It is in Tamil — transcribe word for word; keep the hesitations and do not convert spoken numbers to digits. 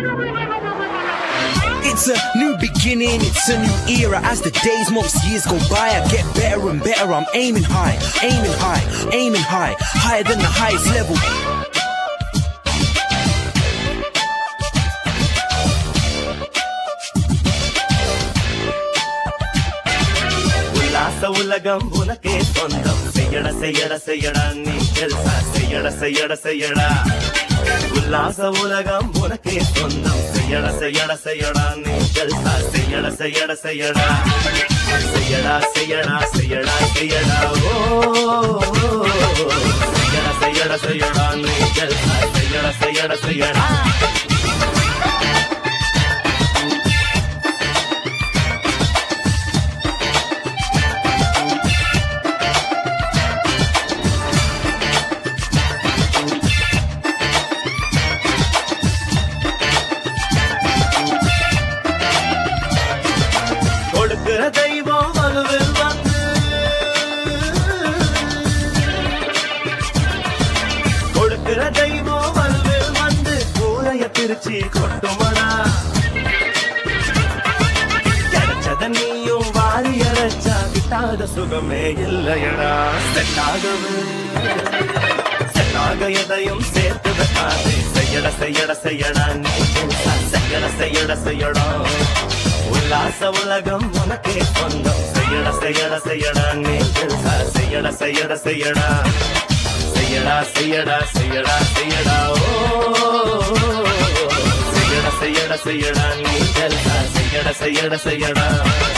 It's a new beginning, it's a new era. As the days, months, years go by, I get better and better. I'm aiming high, aiming high, aiming high, higher than the highest level. உல்லாச உலகம் உனக்கே சொந்தம். செய்யட செய்யட செய்யடா நீ ஜல்சா. செய்யட செய்யட செய்யடா. உல்லாச உலகம் உனக்கே சொந்தம். செய்யட செய்யட செய்யடா நீ ஜல்சா. செய்யட செய்யட செய்யடா. செய்யடா செய்யடா செய்யடா செய்யடா. ஓ செய்யட செய்யட செய்யடா நீ ஜல்சா. செய்யட செய்யட செய்யடா. தெய்வம் வலுவில் வந்து கொடுக்கிற தெய்வம் வலுவில் வந்து கூரைய பிரிச்சு கொட்டுமடா. கிடைச்சத நீயும் வாரி அரைச்சா கிட்டாத சுகமே இல்லையடா. செட்டாகவே செட்டாக எதையும் சேர்த்து வைக்காதே. செய்யட செய்யட செய்யடா நீ செய்யட செய்யட செய்யடா. உல்லாச உலகம் உனக்கே சொந்தம். செய்யட செய்யட செய்யடா நீ ஜல்சா. செய்யட செய்யட செய்யடா. செய்யடா செய்யடா செய்யடா செய்யடா. ஓ செய்யட செய்யட செய்யடா நீ ஜல்சா. செய்யட செய்யட செய்யடா.